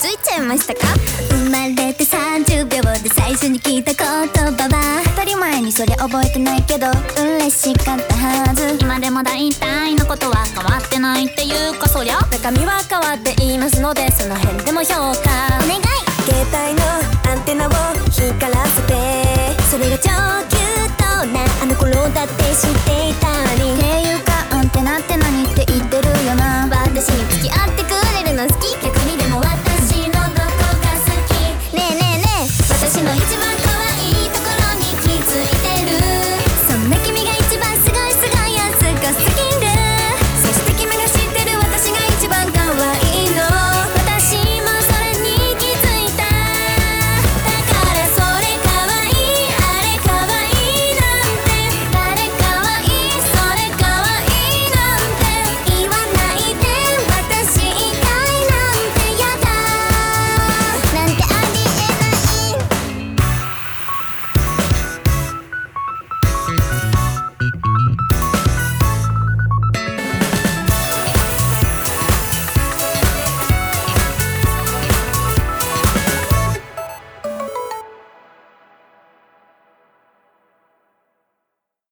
づいちゃいましたか？ 生まれて30秒で最初に聞いた言葉は当たり前にそりゃ覚えてないけど嬉しかったはず。 今でも大体のことは変わってないっていうか、そりゃ中身は変わっていますので、その辺でも評価お願い。 携帯のアンテナを光らせて、 それが超キュートなあの頃だって知っていたり、 ってい